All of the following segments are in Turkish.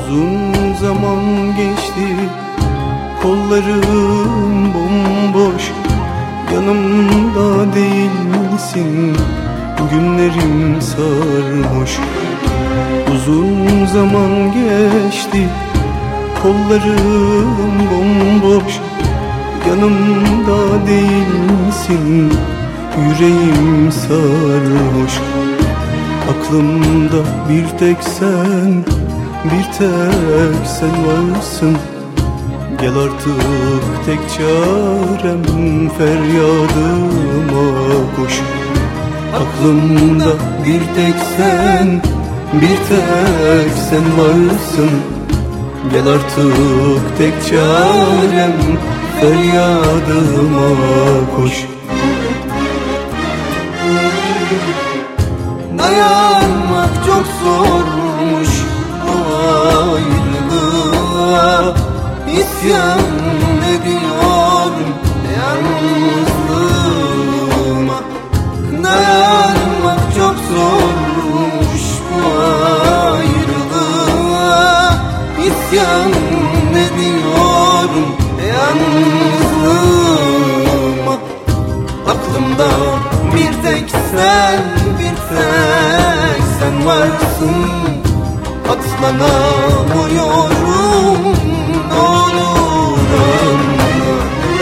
Uzun zaman geçti, kollarım bomboş, yanımda değilsin, günlerim sarhoş. Uzun zaman geçti, kollarım bomboş, yanımda değilsin, yüreğim sarhoş. Aklımda bir tek sen, bir tek sen varsın. Gel artık, tek çarem feryadıma koş. Aklımda bir tek sen, bir tek sen varsın. Gel artık, tek çarem feryadıma koş. Dayanmak çok zormuş bu ayrılığa, İsyan ediyorum yalnızlığıma. Dayanmak çok zormuş bu ayrılığa, İsyan ediyorum yalnızlığıma. Aklımda bir tek sen, bir tek sen varsın. Katlanamıyorum, ne olur anla.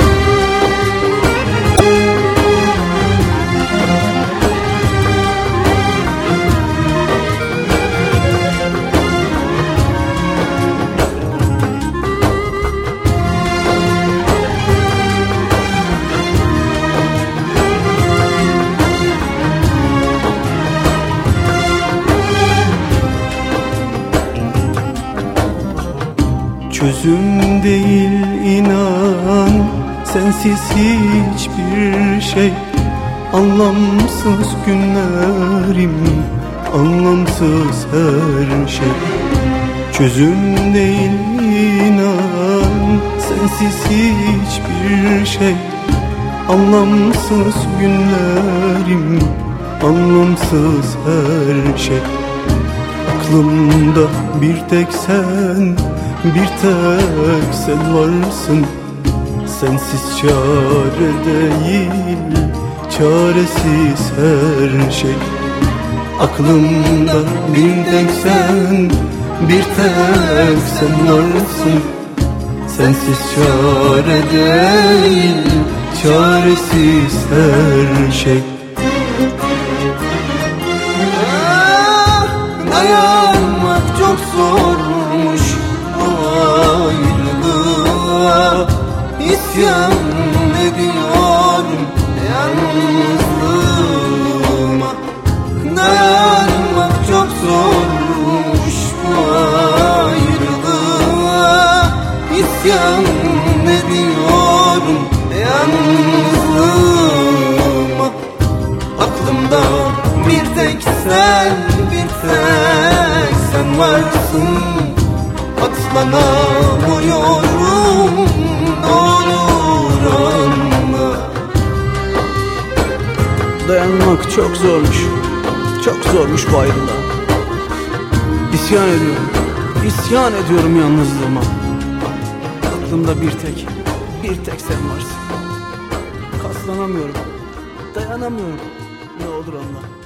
Çözüm değil inan, sensiz hiçbir şey. Anlamsız günlerim, anlamsız her şey. Çözüm değil inan, sensiz hiçbir şey. Anlamsız günlerim, anlamsız her şey. Aklımda bir tek sen, bir tek sen varsın. Sensiz çare değil, çaresiz her şey. Aklımda bir tek sen, bir tek sen varsın. Sensiz çare değil, çaresiz her şey. Dayanmak çok zormuş bu ayrılığa, İsyan ediyorum yalnızlığıma. Dayanmak çok zormuş bu ayrılığa, İsyan ediyorum yalnızlığıma. Aklımda bir tek sen, bir tek sen varsın. Katlanamıyorum, ne olur anla. Dayanmak çok zormuş, çok zormuş bu ayrılığa. İsyan ediyorum, isyan ediyorum yalnızlığıma. Aklımda bir tek sen varsın. Katlanamıyorum, dayanamıyorum, ne olur anla.